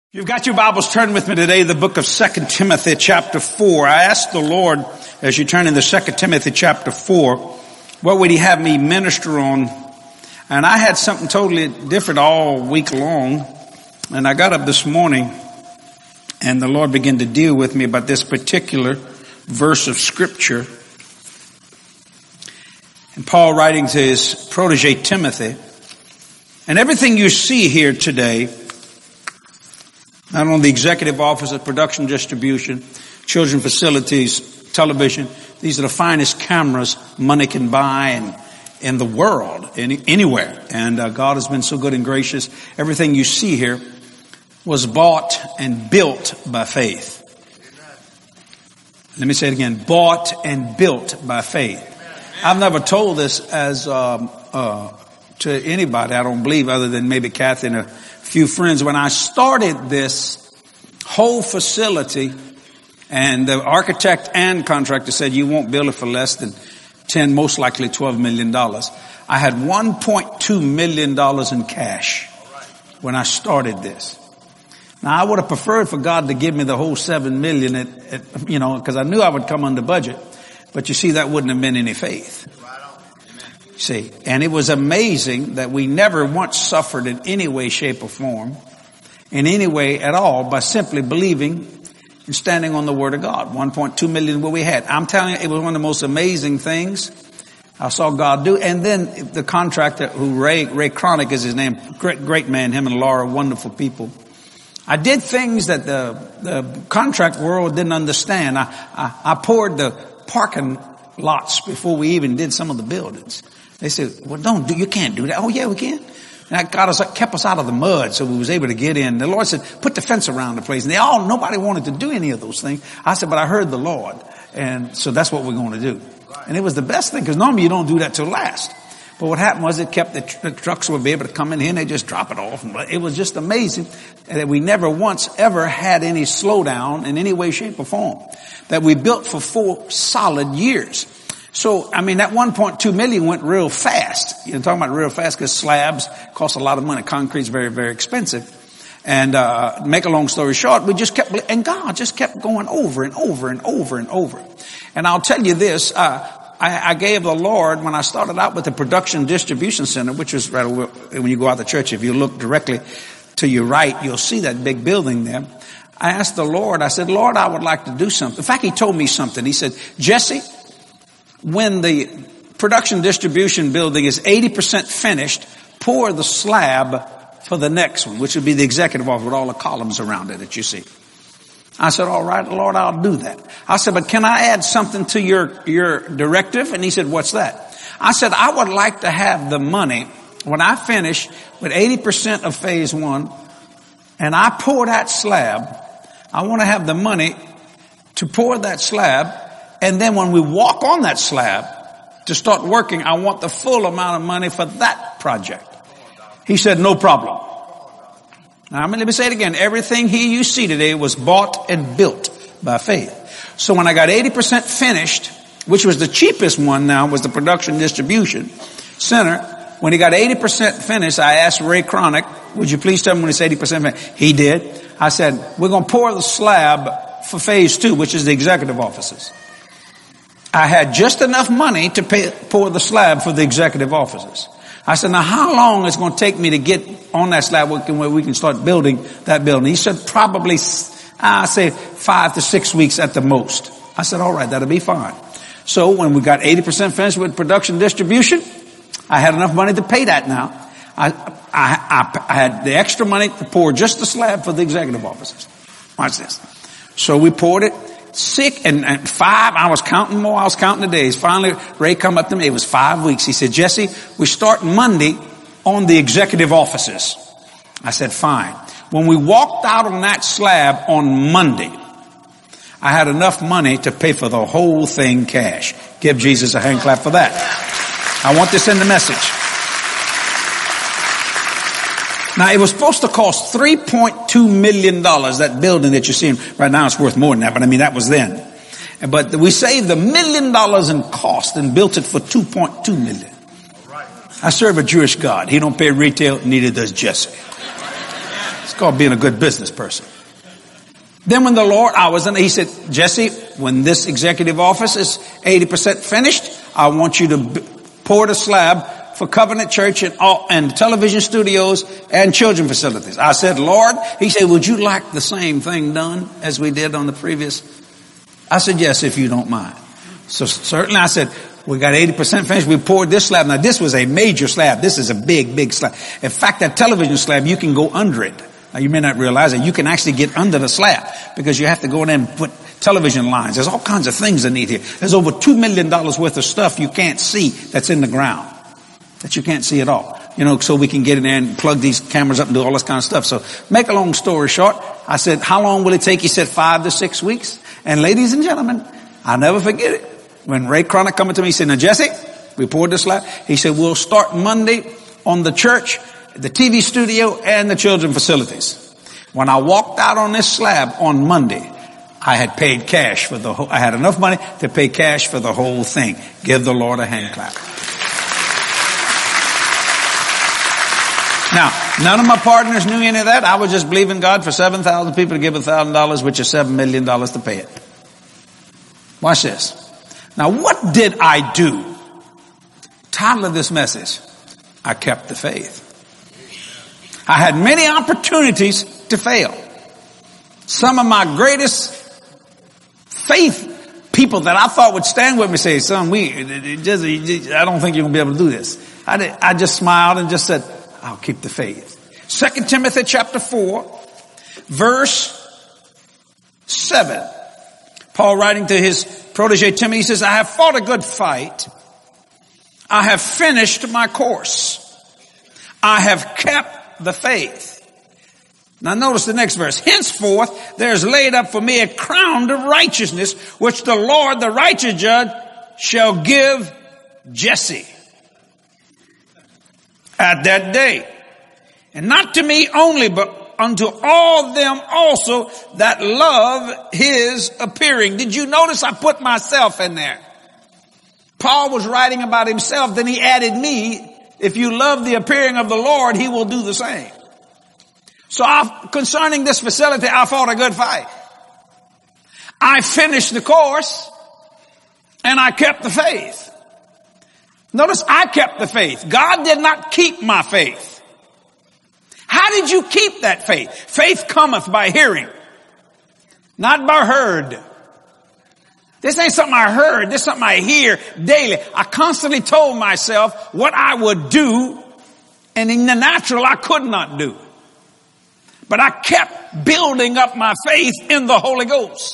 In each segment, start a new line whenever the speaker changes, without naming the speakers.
You've got your Bibles, turn with me today, the book of 2 Timothy chapter 4. I asked the Lord, as you turn into 2 Timothy chapter 4, what would he have me minister on? And I had something totally different all week long. And I got up this morning and the Lord began to deal with me about this particular verse of scripture. And Paul writing to his protege Timothy. And everything you see here today, not only the executive office of production distribution, children facilities, television, these are the finest cameras money can buy in the world, anywhere. And God has been so good and gracious. Everything you see here was bought and built by faith. Let me say it again. Bought and built by faith. I've never told this as to anybody, I don't believe, other than maybe Kathy and a few friends. When I started this whole facility, and the architect and contractor said you won't build it for less than 10, most likely $12 million. I had $1.2 million in cash when I started this. Now I would have preferred for God to give me the whole $7 million because I knew I would come under budget. But you see, that wouldn't have been any faith. See, and it was amazing that we never once suffered in any way, shape, or form, in any way at all, by simply believing and standing on the Word of God. 1.2 million what we had. I'm telling you, it was one of the most amazing things I saw God do. And then the contractor, who Ray Cronick is his name, great man, him and Laura, wonderful people. I did things that the contract world didn't understand. I poured the parking lots before we even did some of the buildings. They said, well, you can't do that. Oh yeah, we can. And that kept us out of the mud, so we was able to get in. The Lord said, put the fence around the place. And nobody wanted to do any of those things. I said, but I heard the Lord. And so that's what we're going to do. And it was the best thing, because normally you don't do that till last. But what happened was it kept the trucks would be able to come in here and they just drop it off. It was just amazing that we never once ever had any slowdown in any way, shape, or form. That we built for 4 solid years. So, that 1.2 million went real fast. You're talking about real fast because slabs cost a lot of money. Concrete's very, very expensive. And, make a long story short, and God just kept going over and over and over and over. And I'll tell you this, I gave the Lord, when I started out with the production distribution center, which was right over, when you go out the church, if you look directly to your right, you'll see that big building there. I asked the Lord, I said, Lord, I would like to do something. In fact, he told me something. He said, Jesse, when the production distribution building is 80% finished, pour the slab for the next one, which would be the executive office with all the columns around it that you see. I said, all right, Lord, I'll do that. I said, but can I add something to your directive? And he said, what's that? I said, I would like to have the money when I finish with 80% of phase 1 and I pour that slab. I want to have the money to pour that slab. And then when we walk on that slab to start working, I want the full amount of money for that project. He said, no problem. Now, let me say it again. Everything here you see today was bought and built by faith. So when I got 80% finished, which was the cheapest one now, was the production distribution center. When he got 80% finished, I asked Ray Cronick, would you please tell me when it's 80% finished? He did. I said, we're going to pour the slab for phase 2, which is the executive offices. I had just enough money to pour the slab for the executive offices. I said, now how long is it going to take me to get on that slab where we can start building that building? He said, probably, I say 5 to 6 weeks at the most. I said, all right, that'll be fine. So when we got 80% finished with production distribution, I had enough money to pay that now. I had the extra money to pour just the slab for the executive offices. Watch this. So we poured it. 6 and 5, I was counting the days. Finally, Ray come up to me. It was 5 weeks. He said, Jesse, we start Monday on the executive offices. I said, fine. When we walked out on that slab on Monday, I had enough money to pay for the whole thing cash. Give Jesus a hand clap for that. I want this in the message. Now, it was supposed to cost $3.2 million, that building that you're seeing. Right now it's worth more than that, but that was then. But we saved $1 million in cost and built it for $2.2 million. I serve a Jewish God. He don't pay retail, neither does Jesse. It's called being a good business person. Then when he said, Jesse, when this executive office is 80% finished, I want you to pour the slab for Covenant Church and television studios and children facilities. I said, Lord, he said, would you like the same thing done as we did on the previous? I said, yes, if you don't mind. So certainly I said, we got 80% finished. We poured this slab. Now this was a major slab. This is a big, big slab. In fact, that television slab, you can go under it. Now you may not realize it. You can actually get under the slab because you have to go in and put television lines. There's all kinds of things that need here. There's over $2 million worth of stuff you can't see that's in the ground. That you can't see at all. So we can get in there and plug these cameras up and do all this kind of stuff. So make a long story short, I said, how long will it take? He said 5 to 6 weeks. And ladies and gentlemen, I'll never forget it. When Ray Cronick come to me, he said, now Jesse, we poured this slab. He said, we'll start Monday on the church, the TV studio, and the children facilities. When I walked out on this slab on Monday, I had paid cash for I had enough money to pay cash for the whole thing. Give the Lord a hand clap. Now, none of my partners knew any of that. I was just believing God for 7,000 people to give $1,000, which is $7 million to pay it. Watch this. Now, what did I do? Title of this message, I kept the faith. I had many opportunities to fail. Some of my greatest faith people that I thought would stand with me say, son, I don't think you're going to be able to do this. I just smiled and just said, I'll keep the faith. 2 Timothy chapter 4, verse 7. Paul writing to his protege Timothy, he says, I have fought a good fight. I have finished my course. I have kept the faith. Now notice the next verse. Henceforth there is laid up for me a crown of righteousness, which the Lord, the righteous judge, shall give Jesse at that day. And not to me only, but unto all them also that love his appearing. Did you notice I put myself in there? Paul was writing about himself, then he added me. If you love the appearing of the Lord, he will do the same. So concerning this facility, I fought a good fight. I finished the course and I kept the faith. Notice I kept the faith. God did not keep my faith. How did you keep that faith? Faith cometh by hearing, not by heard. This ain't something I heard. This is something I hear daily. I constantly told myself what I would do, and in the natural I could not do. But I kept building up my faith in the Holy Ghost.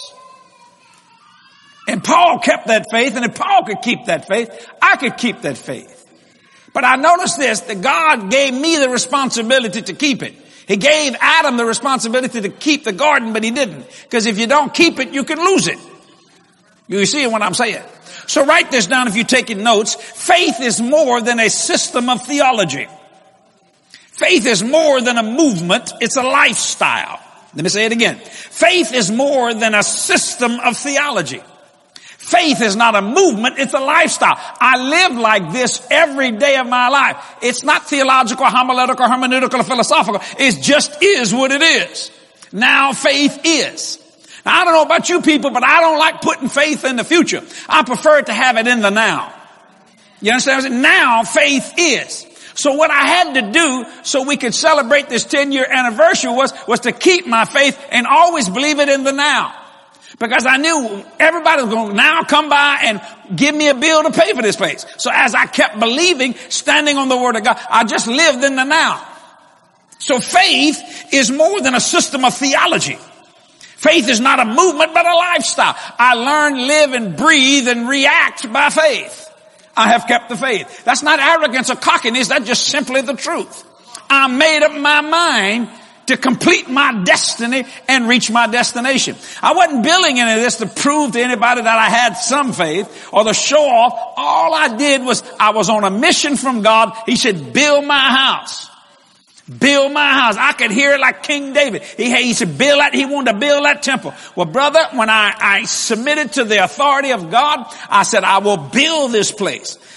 And Paul kept that faith, and if Paul could keep that faith, I could keep that faith. But I noticed this, that God gave me the responsibility to keep it. He gave Adam the responsibility to keep the garden, but he didn't. Because if you don't keep it, you can lose it. You see what I'm saying? So write this down if you're taking notes. Faith is more than a system of theology. Faith is more than a movement. It's a lifestyle. Let me say it again. Faith is more than a system of theology. Faith is not a movement. It's a lifestyle. I live like this every day of my life. It's not theological, homiletical, hermeneutical, or philosophical. It just is what it is. Now faith is. Now, I don't know about you people, but I don't like putting faith in the future. I prefer to have it in the now. You understand what I'm saying? Now faith is. So what I had to do so we could celebrate this 10-year anniversary was to keep my faith and always believe it in the now. Because I knew everybody was going to now come by and give me a bill to pay for this place. So as I kept believing, standing on the word of God, I just lived in the now. So faith is more than a system of theology. Faith is not a movement, but a lifestyle. I learn, live, and breathe and react by faith. I have kept the faith. That's not arrogance or cockiness. That's just simply the truth. I made up my mind to complete my destiny and reach my destination. I wasn't building any of this to prove to anybody that I had some faith or to show off. All I did was I was on a mission from God. He said, build my house. Build my house. I could hear it like King David. He said, build that. He wanted to build that temple. Well, brother, when I submitted to the authority of God, I said, I will build this place.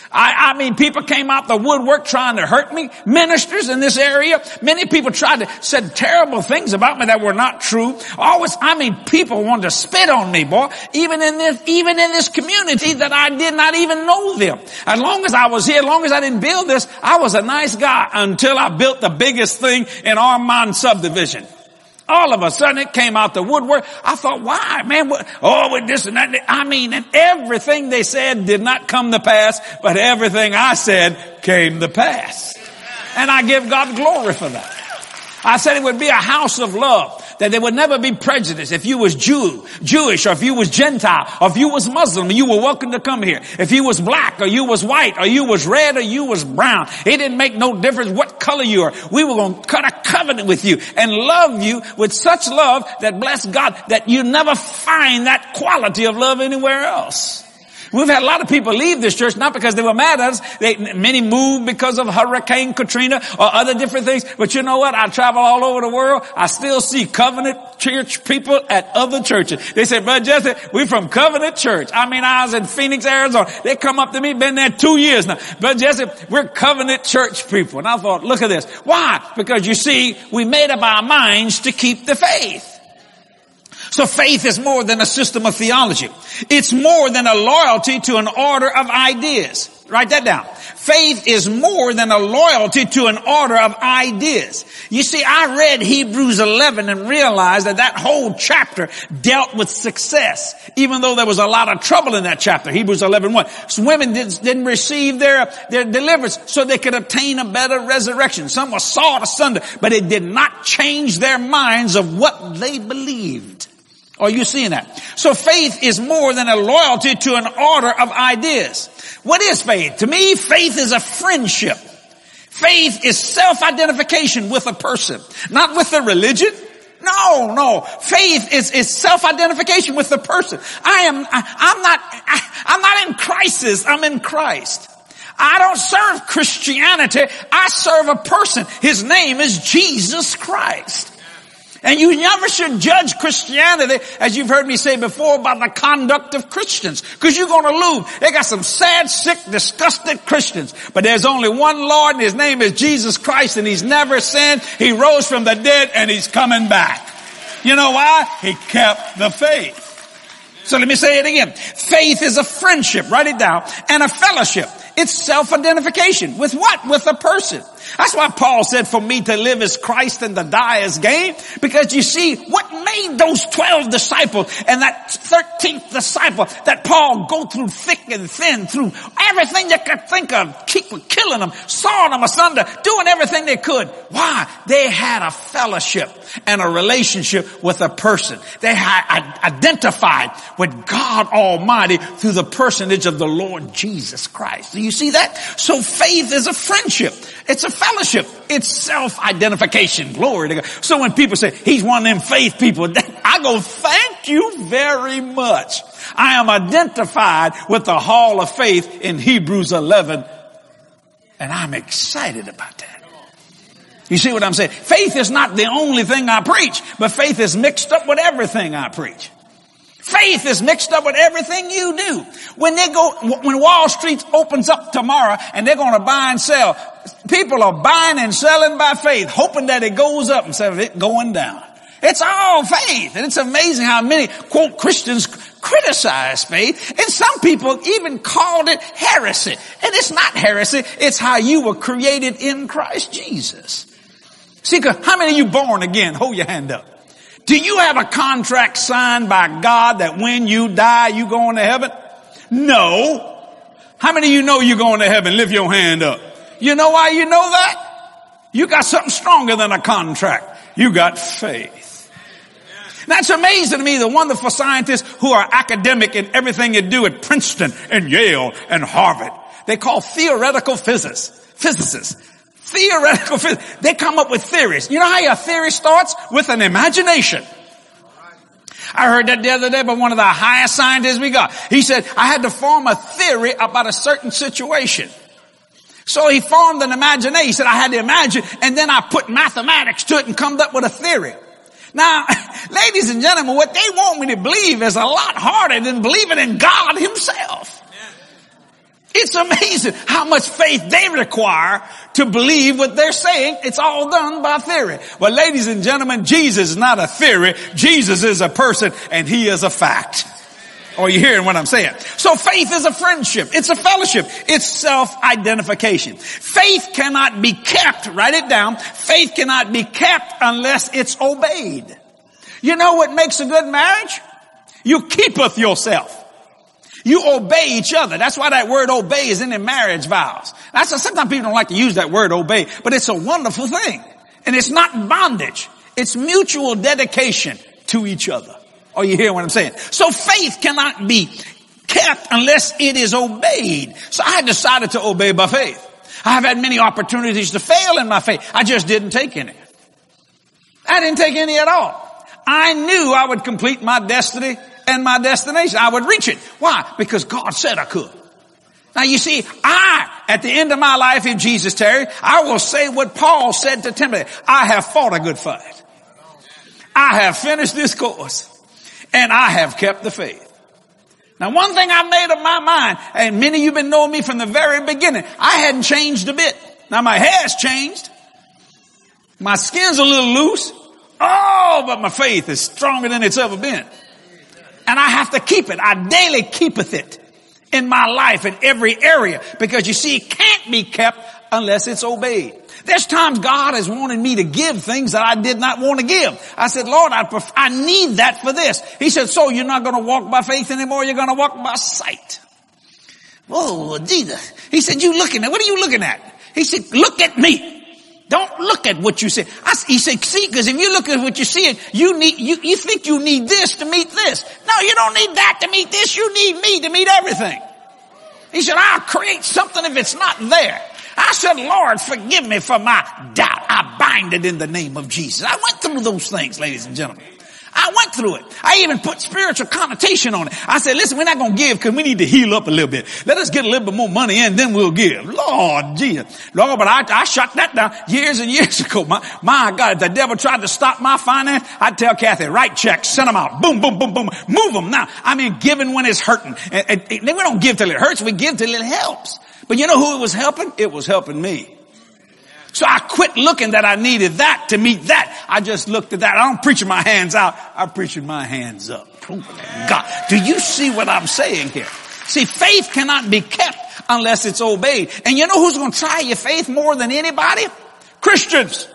I mean, people came out the woodwork trying to hurt me. Ministers in this area. Many people said terrible things about me that were not true. People wanted to spit on me, boy. Even in this community that I did not even know them. As long as I was here, as long as I didn't build this, I was a nice guy until I built the biggest thing in Armand subdivision. All of a sudden it came out the woodwork. I thought, why, man? With this and that. And everything they said did not come to pass, but everything I said came to pass. And I give God glory for that. I said it would be a house of love, that there would never be prejudice. If you was Jewish, or if you was Gentile, or if you was Muslim, you were welcome to come here. If you was black, or you was white, or you was red, or you was brown, it didn't make no difference what color you are. We were going to cut a covenant with you and love you with such love that, bless God, that you never find that quality of love anywhere else. We've had a lot of people leave this church, not because they were mad at us. Many moved because of Hurricane Katrina or other different things. But you know what? I travel all over the world. I still see Covenant Church people at other churches. They say, Brother Jesse, we're from Covenant Church. I was in Phoenix, Arizona. They come up to me, been there 2 years now. Brother Jesse, we're Covenant Church people. And I thought, look at this. Why? Because you see, we made up our minds to keep the faith. So faith is more than a system of theology. It's more than a loyalty to an order of ideas. Write that down. Faith is more than a loyalty to an order of ideas. You see, I read Hebrews 11 and realized that whole chapter dealt with success, even though there was a lot of trouble in that chapter. Hebrews 11:1. So women didn't receive their deliverance so they could obtain a better resurrection. Some were sawed asunder, but it did not change their minds of what they believed. Are you seeing that? So faith is more than a loyalty to an order of ideas. What is faith? To me, faith is a friendship. Faith is self-identification with a person, not with a religion. No. Faith is self-identification with the person. I'm not in crisis. I'm in Christ. I don't serve Christianity. I serve a person. His name is Jesus Christ. And you never should judge Christianity, as you've heard me say before, by the conduct of Christians. Because you're going to lose. They got some sad, sick, disgusted Christians. But there's only one Lord, and His name is Jesus Christ, and He's never sinned. He rose from the dead, and He's coming back. You know why? He kept the faith. So let me say it again. Faith is a friendship, write it down, and a fellowship. It's self-identification. With what? With a person. That's why Paul said, for me to live is Christ and to die is gain. Because you see, what made those 12 disciples and that 13th disciple that Paul go through thick and thin, through everything they could think of, killing them, sawing them asunder, doing everything they could. Why? They had a fellowship and a relationship with a person. They had identified with God Almighty through the personage of the Lord Jesus Christ. Do you see that? So faith is a friendship. It's a fellowship. It's self-identification. Glory to God. So when people say, he's one of them faith people, I go, thank you very much. I am identified with the hall of faith in Hebrews 11, and I'm excited about that. You see what I'm saying? Faith is not the only thing I preach, but faith is mixed up with everything I preach. Faith is mixed up with everything you do. When Wall Street opens up tomorrow and they're going to buy and sell, people are buying and selling by faith, hoping that it goes up instead of it going down. It's all faith. And it's amazing how many, quote, Christians criticize faith. And some people even called it heresy. And it's not heresy. It's how you were created in Christ Jesus. See, how many of you born again? Hold your hand up. Do you have a contract signed by God that when you die, you going to heaven? No. How many of you know you're going to heaven? Lift your hand up. You know why you know that? You got something stronger than a contract. You got faith. That's amazing to me, the wonderful scientists who are academic in everything they do at Princeton and Yale and Harvard. They call theoretical physicists. Theoretical physics. They come up with theories. You know how your theory starts? With an imagination. I heard that the other day by one of the highest scientists we got. He said, I had to form a theory about a certain situation. So he formed an imagination. He said, I had to imagine, and then I put mathematics to it and come up with a theory. Now, ladies and gentlemen, what they want me to believe is a lot harder than believing in God Himself. It's amazing how much faith they require to believe what they're saying. It's all done by theory. Well, ladies and gentlemen, Jesus is not a theory. Jesus is a person, and he is a fact. Are you hearing what I'm saying? So faith is a friendship. It's a fellowship. It's self-identification. Faith cannot be kept. Write it down. Faith cannot be kept unless it's obeyed. You know what makes a good marriage? You keepeth yourself. You obey each other. That's why that word obey is in the marriage vows. That's why sometimes people don't like to use that word obey, but it's a wonderful thing. And it's not bondage. It's mutual dedication to each other. Are you hearing what I'm saying? So faith cannot be kept unless it is obeyed. So I decided to obey by faith. I have had many opportunities to fail in my faith. I just didn't take any. I didn't take any at all. I knew I would complete my destiny and my destination. I would reach it. Why? Because God said I could. Now you see, at the end of my life, if Jesus tarries, I will say what Paul said to Timothy. I have fought a good fight. I have finished this course. And I have kept the faith. Now one thing I made up my mind, and many of you have been knowing me from the very beginning, I hadn't changed a bit. Now my hair's changed. My skin's a little loose. Oh, but my faith is stronger than it's ever been. And I have to keep it. I daily keepeth it in my life in every area. Because you see, it can't be kept unless it's obeyed. There's times God has wanted me to give things that I did not want to give. I said, Lord, I need that for this. He said, so you're not going to walk by faith anymore. You're going to walk by sight. Oh, Jesus. He said, you looking at, what are you looking at? He said, look at me. Don't look at what you see. He said, see, because if you look at what you see, you think you need this to meet this. No, you don't need that to meet this. You need me to meet everything. He said, I'll create something if it's not there. I said, Lord, forgive me for my doubt. I bind it in the name of Jesus. I went through those things, ladies and gentlemen. I went through it. I even put spiritual connotation on it. I said, listen, we're not going to give because we need to heal up a little bit. Let us get a little bit more money in, then we'll give. Lord Jesus. Lord, but I shut that down years and years ago. My God, if the devil tried to stop my finance, I'd tell Kathy, write checks, send them out. Boom, boom, boom, boom. Move them now. I mean, giving when it's hurting. And we don't give till it hurts. We give till it helps. But you know who it was helping? It was helping me. So I quit looking that I needed that to meet that. I just looked at that. I don't preach my hands out. I'm preaching my hands up. Oh, God. Do you see what I'm saying here? See, faith cannot be kept unless it's obeyed. And you know who's going to try your faith more than anybody? Christians.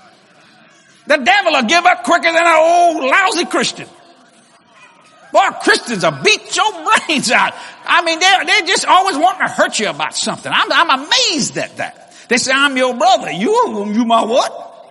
The devil will give up quicker than an old lousy Christian. Boy, Christians will beat your brains out. I mean, they're just always wanting to hurt you about something. I'm amazed at that. They say, I'm your brother. You my what?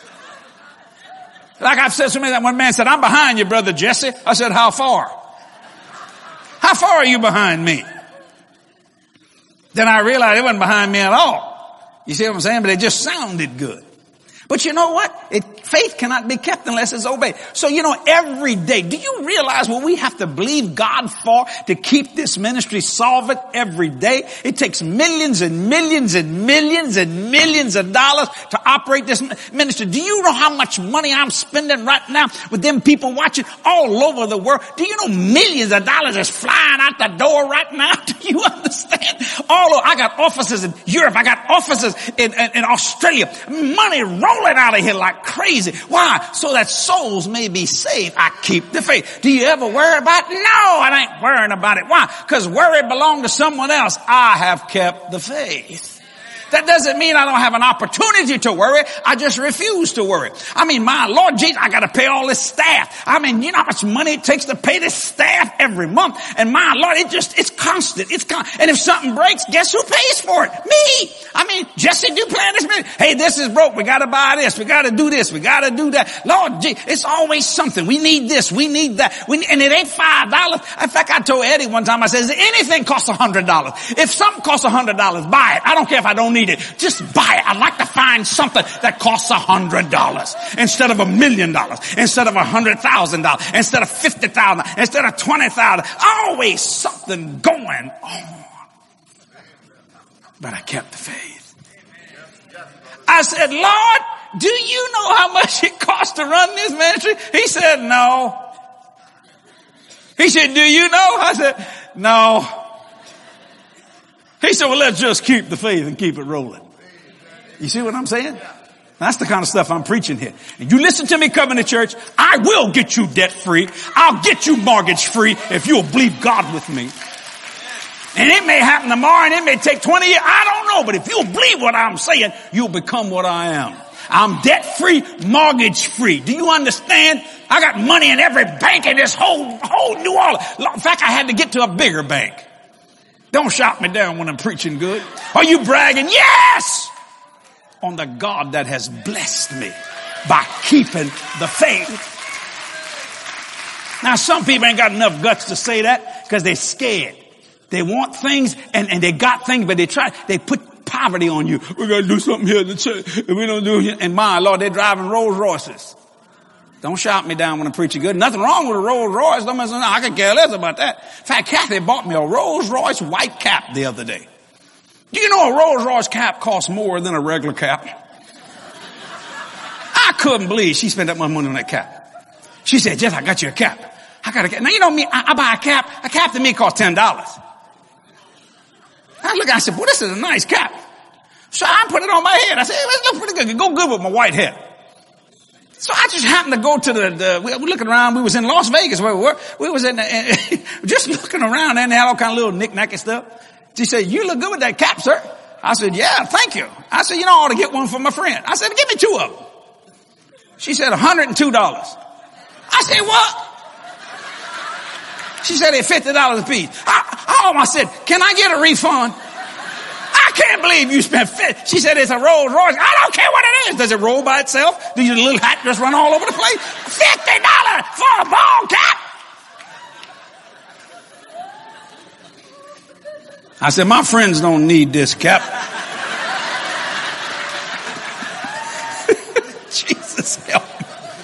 Like I've said to me, that one man said, I'm behind you, brother Jesse. I said, how far? How far are you behind me? Then I realized it wasn't behind me at all. You see what I'm saying? But it just sounded good. But you know what? Faith cannot be kept unless it's obeyed. So, you know, every day, do you realize what we have to believe God for to keep this ministry solvent every day? It takes millions and millions and millions and millions of dollars to operate this ministry. Do you know how much money I'm spending right now with them people watching all over the world? Do you know millions of dollars is flying out the door right now? Do you understand? I got offices in Europe. I got offices in Australia. Money rolling out of here like crazy. Why? So that souls may be saved. I keep the faith. Do you ever worry about it? No, I ain't worrying about it. Why? Because worry belongs to someone else. I have kept the faith. That doesn't mean I don't have an opportunity to worry. I just refuse to worry. I mean, my Lord Jesus, I got to pay all this staff. I mean, you know how much money it takes to pay this staff every month? And my Lord, it's constant. And if something breaks, guess who pays for it? Me. I mean, Jesse do plan this minute. Hey, this is broke. We got to buy this. We got to do this. We got to do that. Lord Jesus, it's always something. We need this. We need that. And it ain't $5. In fact, I told Eddie one time, I said, anything costs $100. If something costs $100, buy it. I don't care if I don't need it. Just buy it. I'd like to find something that costs $100 instead of $1 million, instead of $100,000, instead of $50,000, instead of $20,000. Always something going on. But I kept the faith. I said, Lord, do you know how much it costs to run this ministry? He said, no. He said, do you know? I said, no. He said, well, let's just keep the faith and keep it rolling. You see what I'm saying? That's the kind of stuff I'm preaching here. And you listen to me coming to church, I will get you debt free. I'll get you mortgage free if you'll believe God with me. And it may happen tomorrow and it may take 20 years. I don't know. But if you'll believe what I'm saying, you'll become what I am. I'm debt free, mortgage free. Do you understand? I got money in every bank in this whole New Orleans. In fact, I had to get to a bigger bank. Don't shout me down when I'm preaching good. Are you bragging? Yes! On the God that has blessed me by keeping the faith. Now some people ain't got enough guts to say that because they're scared. They want things and they got things, but they put poverty on you. We got to do something here in the church. If we don't do it, and my Lord, they're driving Rolls Royces. Don't shout me down when I'm preaching good. Nothing wrong with a Rolls Royce. I could care less about that. In fact, Kathy bought me a Rolls Royce white cap the other day. Do you know a Rolls Royce cap costs more than a regular cap? I couldn't believe she spent that much money on that cap. She said, Jeff, I got you a cap. I got a cap. Now you know me, I buy a cap. A cap to me costs $10. I said, well, this is a nice cap. So I put it on my head. I said, hey, it looks pretty good. It go good with my white head. So I just happened to go to we were looking around. We was in Las Vegas where we were. We was in just looking around and they had all kind of little knick-knacky stuff. She said, you look good with that cap, sir. I said, yeah, thank you. I said, you know, I ought to get one for my friend. I said, give me 2 of them. She said, $102. I said, what? She said, they're $50 a piece. I said, can I get a refund? I can't believe you spent $50. She said, it's a Rolls Royce. I don't care what it is. Does it roll by itself? Does your little hat just run all over the place? $50 for a ball cap. I said, my friends don't need this cap. Jesus help me.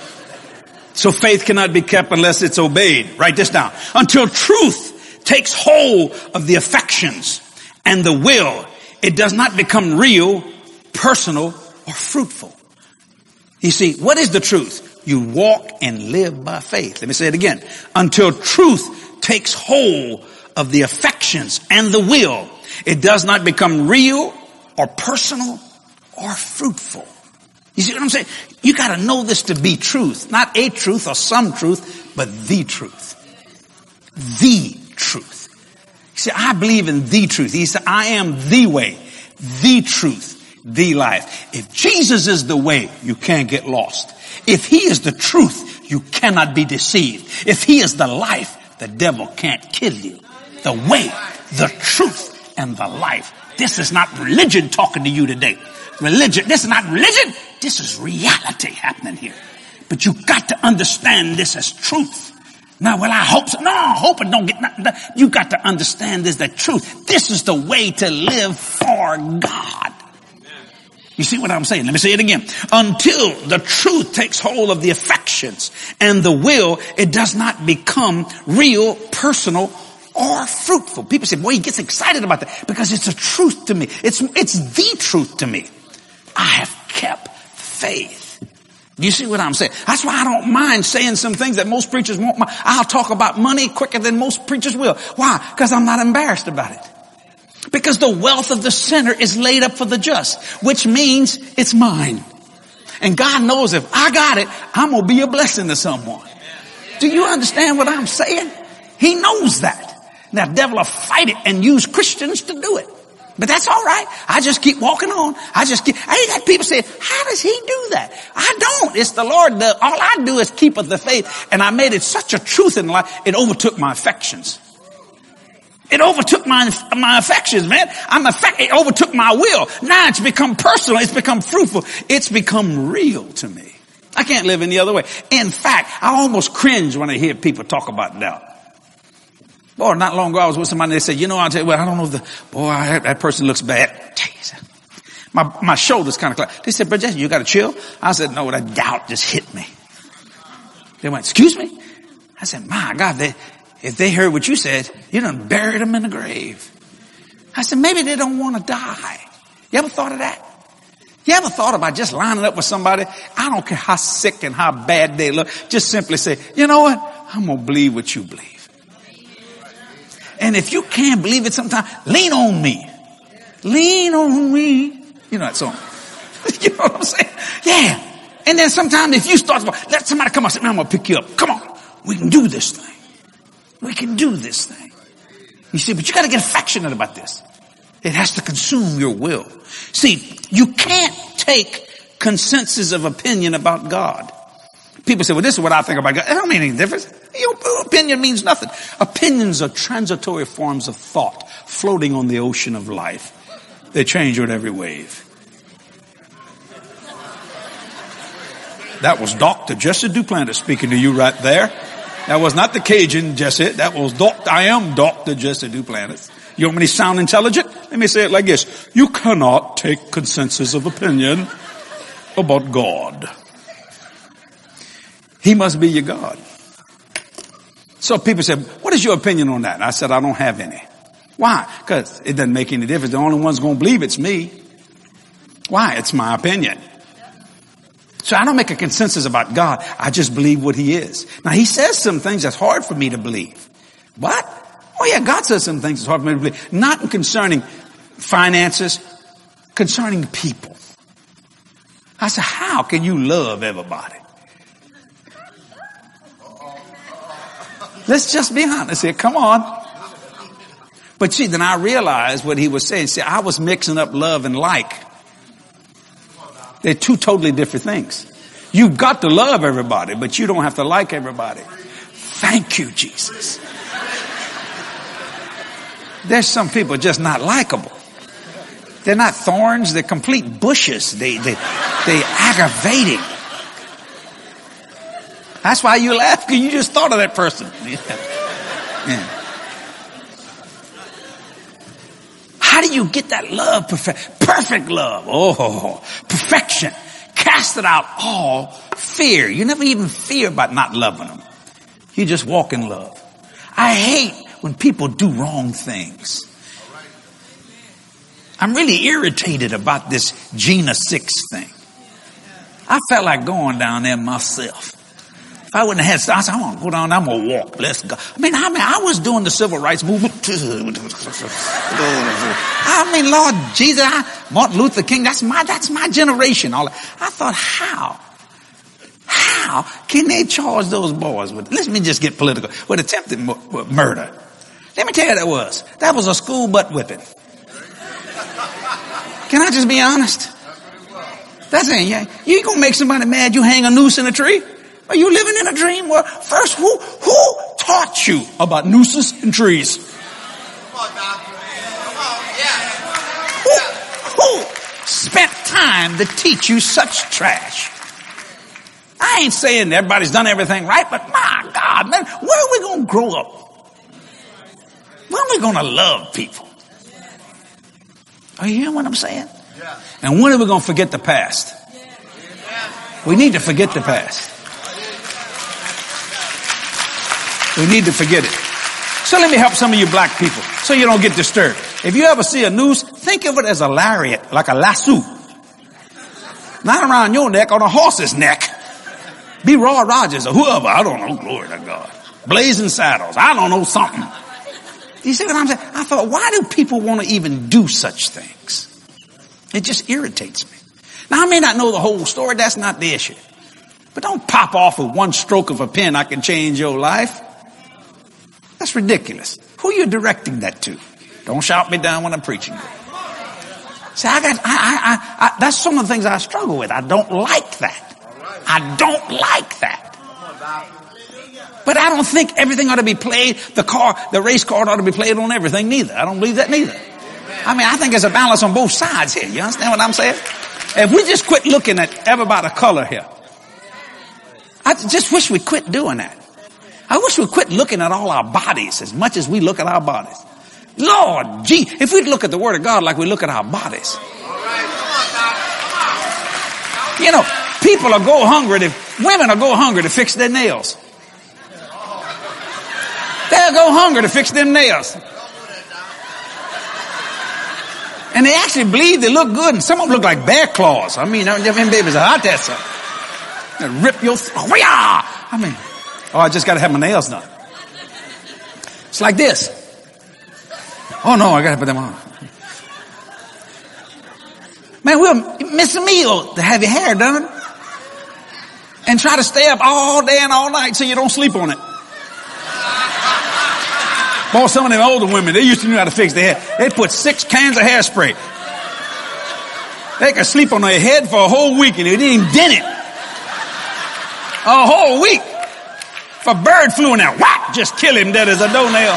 So faith cannot be kept unless it's obeyed. Write this down. Until truth takes hold of the affections and the will, it does not become real, personal, or fruitful. You see, what is the truth? You walk and live by faith. Let me say it again. Until truth takes hold of the affections and the will, it does not become real or personal or fruitful. You see what I'm saying? You got to know this to be truth. Not a truth or some truth, but the truth. The truth. You see, I believe in the truth. He said, I am the way, the truth, the life. If Jesus is the way, you can't get lost. If he is the truth, you cannot be deceived. If he is the life, the devil can't kill you. The way, the truth, and the life. This is not religion talking to you today. Religion, this is not religion. This is reality happening here. But you got to understand this as truth. Now, well, I hope so. No, I hope it don't get nothing done. You got to understand this, the truth. This is the way to live for God. You see what I'm saying? Let me say it again. Until the truth takes hold of the affections and the will, it does not become real, personal, or fruitful. People say, boy, he gets excited about that because it's a truth to me. It's the truth to me. I have kept faith. You see what I'm saying? That's why I don't mind saying some things that most preachers won't mind. I'll talk about money quicker than most preachers will. Why? Because I'm not embarrassed about it. Because the wealth of the sinner is laid up for the just, which means it's mine. And God knows if I got it, I'm going to be a blessing to someone. Do you understand what I'm saying? He knows that. Now, the devil will fight it and use Christians to do it. But that's all right. I just keep walking on. I got people say, how does he do that? I don't. It's the Lord. All I do is keep the faith. And I made it such a truth in life, it overtook my affections. It overtook my affections, man. It overtook my will. Now it's become personal. It's become fruitful. It's become real to me. I can't live any other way. In fact, I almost cringe when I hear people talk about doubt. Boy, not long ago I was with somebody, they said, you know, I don't know that person looks bad. My shoulders kind of clapped. They said, but Jesse, you got to chill. I said, no, that doubt just hit me. They went, excuse me? I said, my God, if they heard what you said, you done buried them in the grave. I said, maybe they don't want to die. You ever thought of that? You ever thought about just lining up with somebody? I don't care how sick and how bad they look. Just simply say, you know what? I'm going to believe what you believe. And if you can't believe it sometimes, lean on me. Lean on me. You know that song. You know what I'm saying? Yeah. And then sometimes if you start, let somebody come up and say, man, I'm going to pick you up. Come on. We can do this thing. We can do this thing. You see, but you got to get affectionate about this. It has to consume your will. See, you can't take consensus of opinion about God. People say, well, this is what I think about God. It don't mean any difference. Your opinion means nothing. Opinions are transitory forms of thought floating on the ocean of life. They change with every wave. That was Dr. Jesse Duplantis speaking to you right there. That was not the Cajun Jesse. That was I am Dr. Jesse Duplantis. You want me to sound intelligent? Let me say it like this. You cannot take consensus of opinion about God. He must be your God. So people said, what is your opinion on that? And I said, I don't have any. Why? Because it doesn't make any difference. The only one's going to believe it's me. Why? It's my opinion. So I don't make a consensus about God. I just believe what he is. Now he says some things that's hard for me to believe. What? Oh yeah, God says some things that's hard for me to believe. Not concerning finances, concerning people. I said, how can you love everybody? Let's just be honest here. Come on. But see, then I realized what he was saying. See, I was mixing up love and like. They're two totally different things. You've got to love everybody, but you don't have to like everybody. Thank you, Jesus. There's some people just not likable. They're not thorns. They're complete bushes. They aggravating. That's why you laugh, because you just thought of that person. Yeah. How do you get that love? Perfect love. Oh, perfection. Cast it out all fear. You never even fear about not loving them. You just walk in love. I hate when people do wrong things. I'm really irritated about this Gina 6 thing. I felt like going down there myself. If I wouldn't have had, I said, I want to go down, I'm going to walk. Let's go. I was doing the civil rights movement. Lord Jesus, Martin Luther King, that's my generation. I thought, how can they charge those boys with, let me just get political, with attempted murder? Let me tell you what that was. That was a school butt whipping. Can I just be honest? That's it. Yeah. You ain't gonna make somebody mad. You hang a noose in a tree. Are you living in a dream? Well, first, who taught you about nooses and trees? Who spent time to teach you such trash? I ain't saying everybody's done everything right, but my God, man, where are we going to grow up? When are we going to love people? Are you hearing what I'm saying? Yeah. And when are we going to forget the past? We need to forget the past. We need to forget it. So let me help some of you black people so you don't get disturbed. If you ever see a noose, think of it as a lariat, like a lasso. Not around your neck, on a horse's neck. Be Roy Rogers or whoever. I don't know. Glory to God. Blazing Saddles. I don't know something. You see what I'm saying? I thought, why do people want to even do such things? It just irritates me. Now, I may not know the whole story. That's not the issue. But don't pop off with one stroke of a pen. I can change your life. That's ridiculous. Who are you directing that to? Don't shout me down when I'm preaching. See, that's some of the things I struggle with. I don't like that. I don't like that. But I don't think everything ought to be played. The race card ought to be played on everything neither. I don't believe that neither. I think there's a balance on both sides here. You understand what I'm saying? If we just quit looking at everybody color here. I just wish we quit doing that. I wish we quit looking at all our bodies as much as we look at our bodies. Lord, gee, if we'd look at the Word of God like we look at our bodies. You know, people will go hungry women will go hungry to fix their nails. They'll go hungry to fix them nails. And they actually believe they look good, and some of them look like bear claws. Them babies are out there, so. They rip your, I just got to have my nails done. It's like this. Oh no, I got to put them on. Man, we'll miss a meal to have your hair done and try to stay up all day and all night so you don't sleep on it. Boy, some of them older women, they used to know how to fix their hair. They put 6 cans of hairspray. They could sleep on their head for a whole week and it didn't even dent it. A whole week. If a bird flew in there, whack, just kill him dead as a doornail.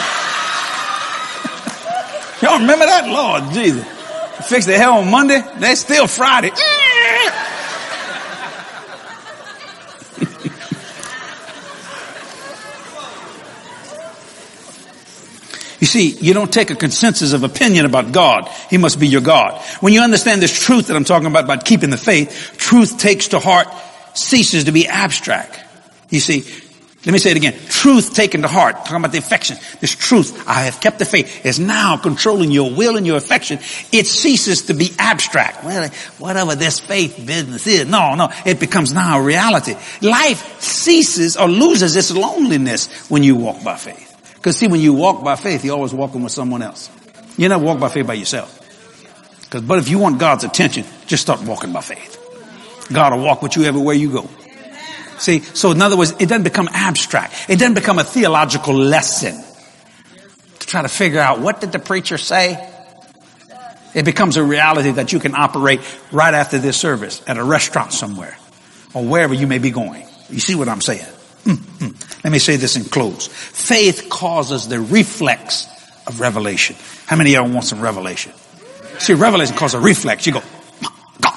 Y'all remember that? Lord Jesus. Fix their hair on Monday, they still Friday. You see, you don't take a consensus of opinion about God. He must be your God. When you understand this truth that I'm talking about keeping the faith, truth takes to heart ceases to be abstract. You see, let me say it again. Truth taken to heart, talking about the affection. This truth, I have kept the faith, is now controlling your will and your affection. It ceases to be abstract. Well, whatever this faith business is. No, it becomes now a reality. Life ceases or loses its loneliness when you walk by faith. Because see, when you walk by faith, you're always walking with someone else. You never walk by faith by yourself. But if you want God's attention, just start walking by faith. God will walk with you everywhere you go. See, so in other words, it doesn't become abstract. It doesn't become a theological lesson to try to figure out what did the preacher say. It becomes a reality that you can operate right after this service at a restaurant somewhere or wherever you may be going. You see what I'm saying? Let me say this in close. Faith causes the reflex of revelation. How many of y'all want some revelation? See, revelation causes a reflex. You go, God.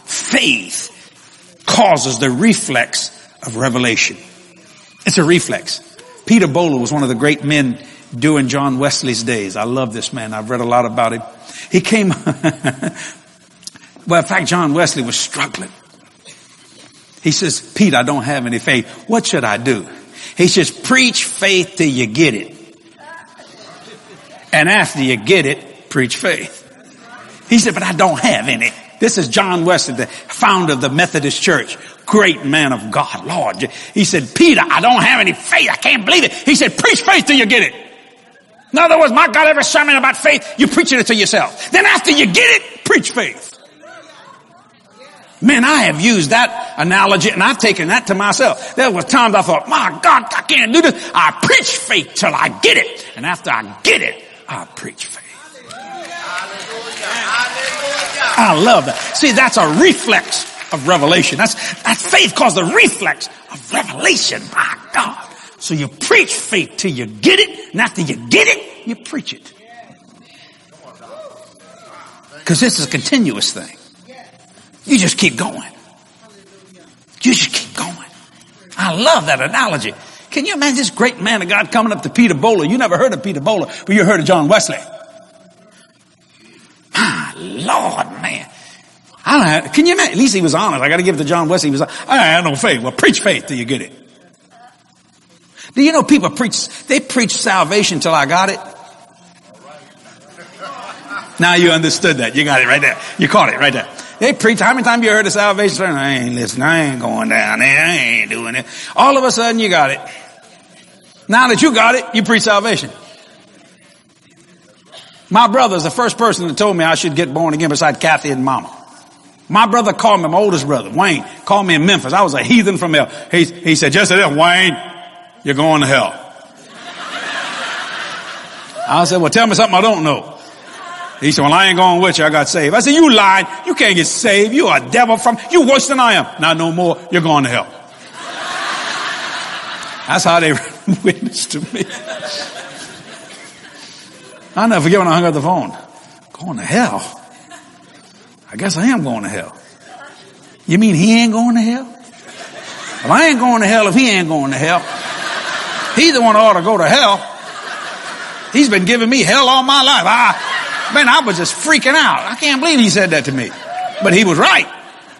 Faith causes the reflex of revelation. It's a reflex. Peter Bowler was one of the great men during John Wesley's days. I love this man. I've read a lot about him. He came, well, in fact, John Wesley was struggling. He says, Pete, I don't have any faith. What should I do? He says, preach faith till you get it. And after you get it, preach faith. He said, but I don't have any. This is John Wesley, the founder of the Methodist Church. Great man of God, Lord. He said, Peter, I don't have any faith. I can't believe it. He said, preach faith till you get it. In other words, my God, every sermon about faith, you're preaching it to yourself. Then after you get it, preach faith. Man, I have used that analogy and I've taken that to myself. There were times I thought, my God, I can't do this. I preach faith till I get it. And after I get it, I preach faith. I love that. See, that's a reflex of revelation. That faith caused a reflex of revelation. My God. So you preach faith till you get it. And after you get it, you preach it. Because this is a continuous thing. You just keep going. You just keep going. I love that analogy. Can you imagine this great man of God coming up to Peter Bowler? You never heard of Peter Bowler, but you heard of John Wesley. My Lord, man. Can you imagine? At least he was honest. I got to give it to John Wesley. He was like, I have no faith. Well, preach faith till you get it. Do you know people they preach salvation till I got it? Now you understood that. You got it right there. You caught it right there. They preach. How many times you heard of salvation? I ain't listening. I ain't going down there. I ain't doing it. All of a sudden you got it. Now that you got it, you preach salvation. My brother is the first person that told me I should get born again beside Kathy and Mama. My brother called me, my oldest brother, Wayne, called me in Memphis. I was a heathen from hell. He said, just this, Wayne, you're going to hell. I said, well, tell me something I don't know. He said, well, I ain't going with you. I got saved. I said, you lied. You can't get saved. You are a devil you worse than I am. Not no more. You're going to hell. That's how they witnessed to me. I'll never forget when I hung up the phone. Going to hell? I guess I am going to hell. You mean he ain't going to hell? Well, I ain't going to hell if he ain't going to hell. He's the one who ought to go to hell. He's been giving me hell all my life. I was just freaking out. I can't believe he said that to me. But he was right.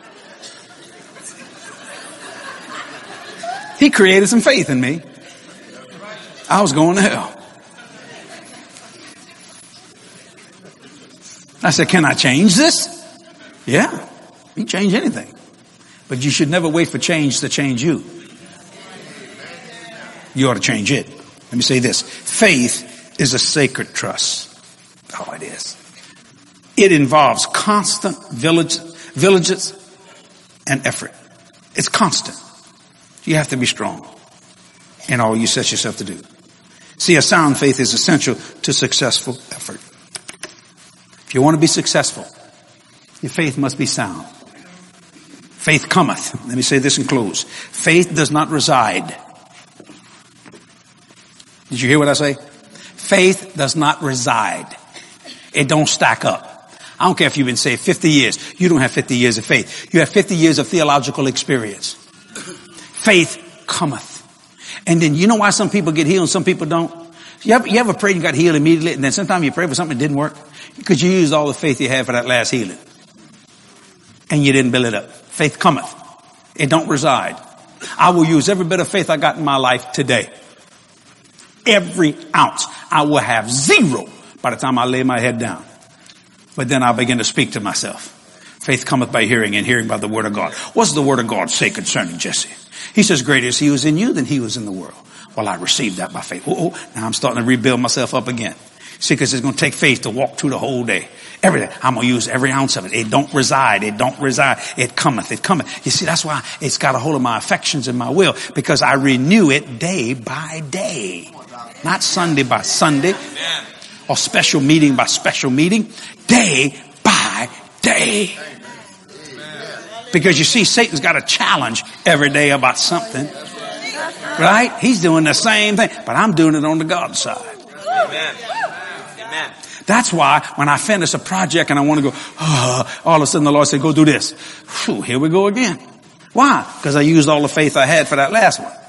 He created some faith in me. I was going to hell. I said, can I change this? Yeah, you can change anything. But you should never wait for change to change you. You ought to change it. Let me say this. Faith is a sacred trust. Oh, it is. It involves constant vigilance and effort. It's constant. You have to be strong in all you set yourself to do. See, a sound faith is essential to successful effort. If you want to be successful, your faith must be sound. Faith cometh. Let me say this and close. Faith does not reside. Did you hear what I say? Faith does not reside. It don't stack up. I don't care if you've been saved 50 years. You don't have 50 years of faith. You have 50 years of theological experience. Faith cometh. And then you know why some people get healed and some people don't? You ever prayed and got healed immediately, and then sometimes you pray for something that didn't work? Because you used all the faith you had for that last healing. And you didn't build it up. Faith cometh. It don't reside. I will use every bit of faith I got in my life today. Every ounce. I will have zero by the time I lay my head down. But then I'll begin to speak to myself. Faith cometh by hearing, and hearing by the word of God. What's the word of God say concerning Jesse? He says, greater is he who is in you than he who is in the world. Well, I received that by faith. Now I'm starting to rebuild myself up again. See, because it's going to take faith to walk through the whole day. Every day. I'm going to use every ounce of it. It don't reside. It don't reside. It cometh. It cometh. You see, that's why it's got a hold of my affections and my will. Because I renew it day by day. Not Sunday by Sunday. Or special meeting by special meeting. Day by day. Because you see, Satan's got a challenge every day about something. Right? He's doing the same thing. But I'm doing it on the God side. Amen. Amen. That's why when I finish a project and I want to go, all of a sudden the Lord said, go do this. Whew, here we go again. Why? Because I used all the faith I had for that last one.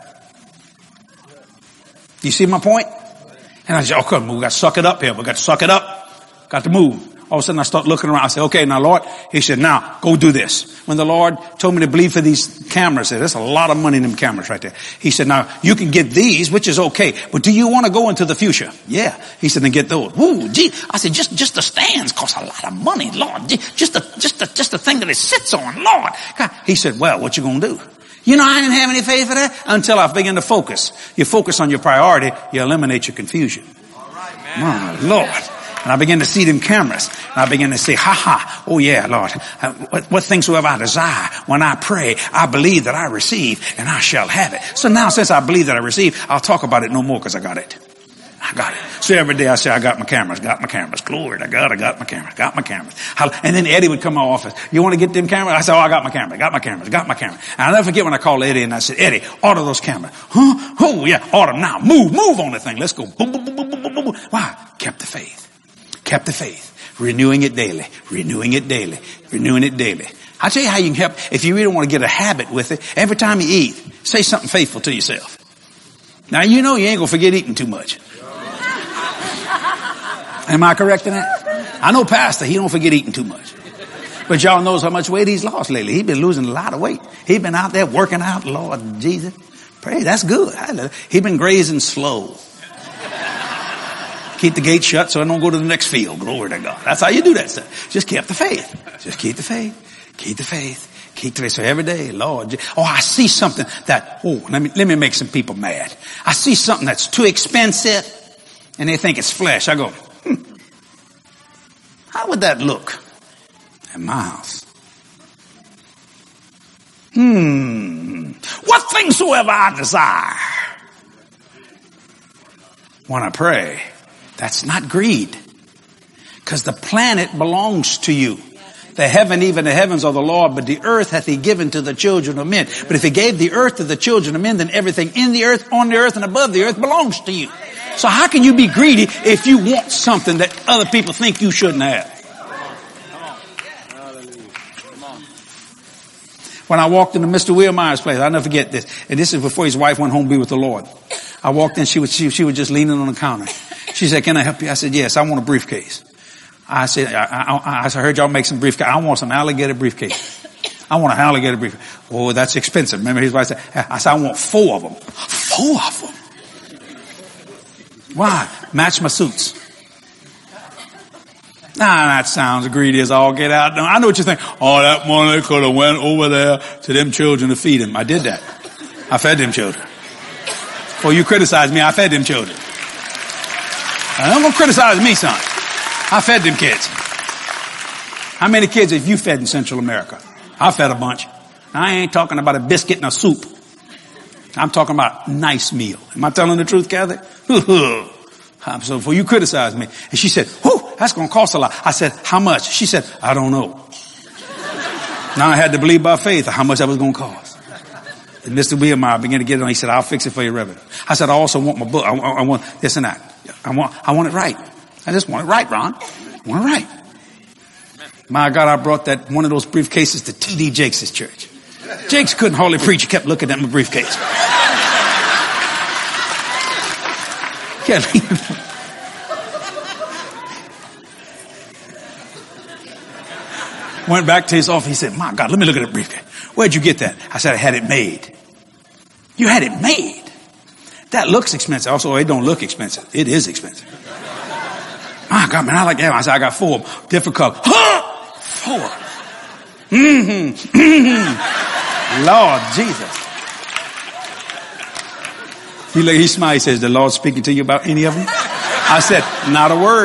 You see my point? And I said, oh, come on, we got to suck it up here. We got to suck it up. Got to move. All of a sudden I start looking around. I said, okay, now Lord. He said, now go do this. When the Lord told me to believe for these cameras, there's a lot of money in them cameras right there. He said, now you can get these, which is okay. But do you want to go into the future? Yeah. He said, then get those. Woo, gee. I said, just the stands cost a lot of money, Lord. Just the thing that it sits on, Lord. God. He said, well, what you gonna do? You know, I didn't have any faith for that until I began to focus. You focus on your priority, you eliminate your confusion. All right, man. My Lord. And I began to see them cameras. And I began to say, oh yeah, Lord, what things soever I desire, when I pray, I believe that I receive and I shall have it. So now since I believe that I receive, I'll talk about it no more because I got it. I got it. So every day I say, I got my cameras. Glory to God, I got my cameras. And then Eddie would come to my office. You want to get them cameras? I said, I got my camera. And I'll never forget when I called Eddie and I said, Eddie, order those cameras. Huh? Oh yeah, order them now. Move on the thing. Let's go. Boom, boom, boom, boom, boom, boom, boom. Why? Kept the faith. Renewing it daily. I tell you how you can help. If you really want to get a habit with it, every time you eat, say something faithful to yourself. Now you know you ain't gonna forget eating too much. Am I correct in that? I know Pastor, he don't forget eating too much. But y'all knows how much weight he's lost lately. He's been losing a lot of weight. He's been out there working out, Lord Jesus. Pray, that's good. He's been grazing slow. Keep the gate shut so I don't go to the next field. Glory to God. That's how you do that stuff. Just keep the faith. So every day, Lord. I see something that, let me make some people mad. I see something that's too expensive and they think it's flesh. I go, how would that look in my house? What things soever I desire when I pray. That's not greed. Because the planet belongs to you. The heaven, even the heavens are the Lord, but the earth hath he given to the children of men. But if he gave the earth to the children of men, then everything in the earth, on the earth, and above the earth belongs to you. So how can you be greedy if you want something that other people think you shouldn't have? When I walked into Mr. Wilmeyer's place, I'll never forget this. And this is before his wife went home to be with the Lord. I walked in, she was just leaning on the counter. She said, can I help you? I said, yes, I want a briefcase. I said, I heard y'all make some briefcase. I want some alligator briefcase. I want an alligator briefcase. Oh, that's expensive. Remember his wife said, I said, I want 4 of them. 4 of them? Why? Match my suits. That sounds greedy as all get out. I know what you think. Oh, that money could have went over there to them children to feed them. I did that. I fed them children. Well, you criticize me. I fed them children. Don't criticize me, son. I fed them kids. How many kids have you fed in Central America? I fed a bunch. Now, I ain't talking about a biscuit and a soup. I'm talking about a nice meal. Am I telling the truth, Kathy? So before you criticize me. And she said, whew, that's going to cost a lot. I said, how much? She said, I don't know. Now I had to believe by faith how much that was going to cost. And Mr. Wilmeyer began to get it on. He said, I'll fix it for you, Reverend. I said, I also want my book. I want this and that. I want it right. I just want it right, Ron. I want it right. My God, I brought that one of those briefcases to T.D. Jakes' church. Jakes couldn't hardly preach. He kept looking at my briefcase. Went back to his office. He said, my God, let me look at the briefcase. Where'd you get that? I said, I had it made. You had it made? That looks expensive. Also, it don't look expensive. It is expensive. My God, man, I like that. I said, I got 4 different colors. 4. Lord Jesus. He smiled. He says, the Lord speaking to you about any of them? I said, not a word.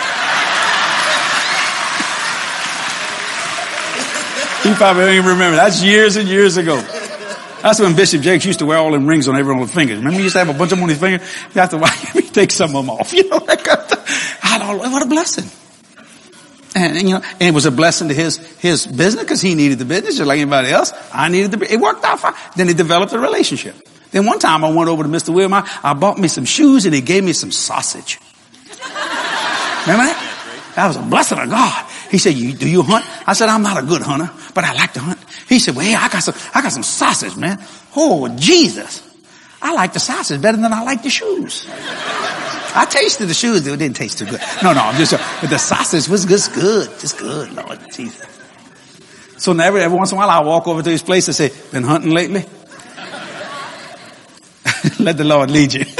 He probably don't even remember. That's years and years ago. That's when Bishop Jakes used to wear all them rings on every one of his fingers. Remember he used to have a bunch of them on his fingers? You have to take some of them off. You know, what a blessing. And you know, and it was a blessing to his business because he needed the business just like anybody else. I needed the business. It worked out fine. Then he developed a relationship. Then one time I went over to Mr. Wilmeyer. I bought me some shoes and he gave me some sausage. Remember that? That was a blessing of God. He said, do you hunt? I said, I'm not a good hunter, but I like to hunt. He said, well, hey, I got some sausage, man. Oh, Jesus. I like the sausage better than I like the shoes. I tasted the shoes. It didn't taste too good. No, I'm just, but the sausage was just good. Just good, Lord Jesus. So now every once in a while I walk over to his place and say, been hunting lately? Let the Lord lead you.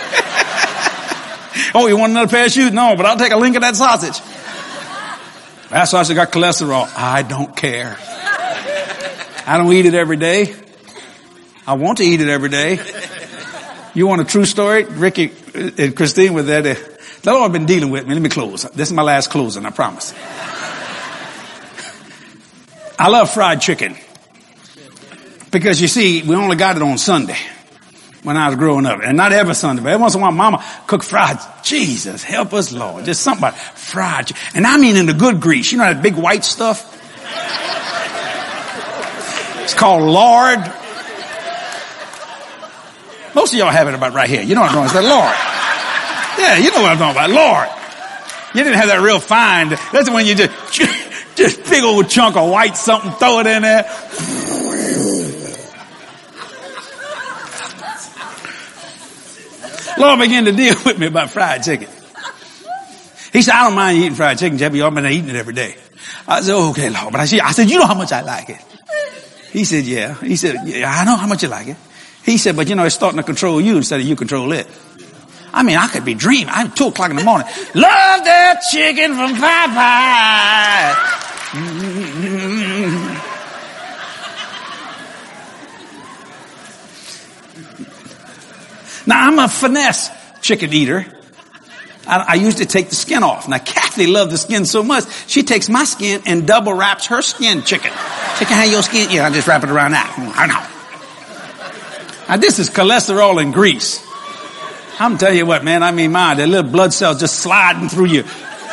Oh, you want another pair of shoes? No, but I'll take a link of that sausage. That sausage got cholesterol. I don't care. I don't eat it every day. I want to eat it every day. You want a true story? Ricky and Christine were there. The Lord been dealing with me. Let me close. This is my last closing, I promise. I love fried chicken. Because you see, we only got it on Sunday when I was growing up. And not every Sunday, but every once in a while, Mama cooked fried. Jesus, help us, Lord. Just something about fried chicken. And I mean in the good grease. You know that big white stuff? It's called lard. Most of y'all have it about right here. You know what I'm talking about. Lard. Yeah, you know what I'm talking about. Lard. You didn't have that real fine. That's when you just big old chunk of white something, throw it in there. Lord began to deal with me about fried chicken. He said, I don't mind eating fried chicken, Jeff. Y'all been eating it every day. I said, okay, Lord. But I said, you know how much I like it. He said, yeah. He said, yeah, I know how much you like it. He said, but you know, it's starting to control you instead of you control it. I mean, I could be dreaming. I'm 2 o'clock in the morning. Love that chicken from Popeye. Now, I'm a finesse chicken eater. I used to take the skin off. Now, Kathy loved the skin so much, she takes my skin and double wraps her skin chicken. She can have your skin. Yeah, I just wrap it around that. I know. Now, this is cholesterol and grease. I'm telling you what, man, I mean, the little blood cells just sliding through you.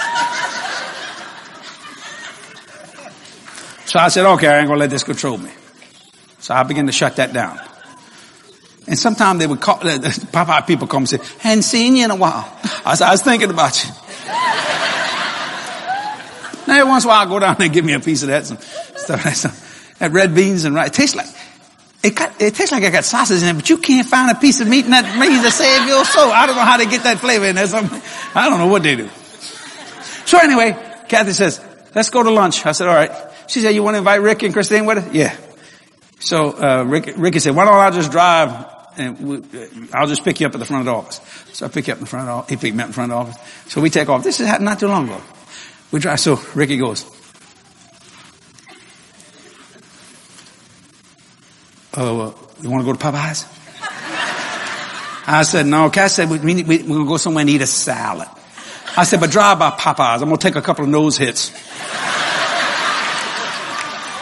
So I said, okay, I ain't going to let this control me. So I began to shut that down. And sometimes they would call, Popeye people come and say, hadn't seen you in a while. I said, I was thinking about you. Now, every once in a while, I go down there and give me a piece of that, some stuff, that red beans and rice. It tastes like, it tastes like I got sausage in it, but you can't find a piece of meat in that meat to save your soul. I don't know how they get that flavor in there. I don't know what they do. So anyway, Kathy says, let's go to lunch. I said, all right. She said, you want to invite Ricky and Christine with us? Yeah. So, Ricky said, why don't I just drive and I'll just pick you up at the front of the office. So I pick you up in the front of the office. He picked me up in front of the office. So we take off. This happened not too long ago. We drive. So Ricky goes, you want to go to Popeyes? I said, no. Cass said, we're going to go somewhere and eat a salad. I said, but drive by Popeyes. I'm going to take a couple of nose hits.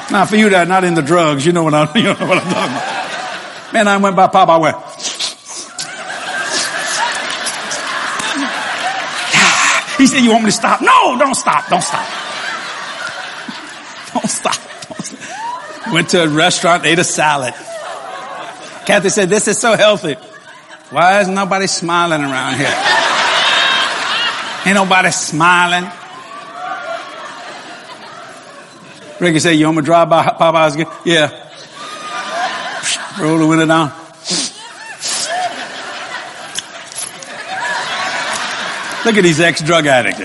Now for you that are not in the drugs, you know what I'm talking about. Man, I went by Papa, I went. He said, you want me to stop? No, don't stop. Don't stop. Don't stop. Don't stop. Went to a restaurant, ate a salad. Kathy said, this is so healthy. Why is nobody smiling around here? Ain't nobody smiling. Ricky said, you want me to drive by Popeyes again? Yeah. Roll the window down. Look at these ex-drug addicts.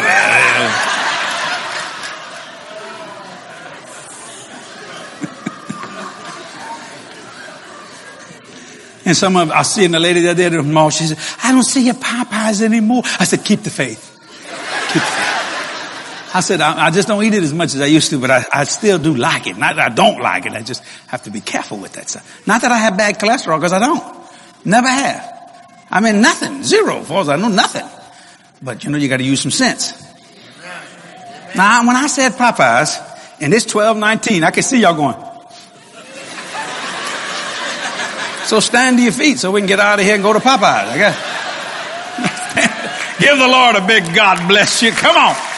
And some of, I see the lady that did the mall, she said, I don't see your Popeyes anymore. I said, keep the faith. Keep the faith. I said, I just don't eat it as much as I used to, but I still do like it. Not that I don't like it. I just have to be careful with that stuff. Not that I have bad cholesterol, because I don't. Never have. I mean, nothing. Zero. As far as I know, nothing. But you got to use some sense. Now, when I said Popeyes, and it's 12:19, I can see y'all going. So stand to your feet so we can get out of here and go to Popeyes. Okay? Give the Lord a big God bless you. Come on.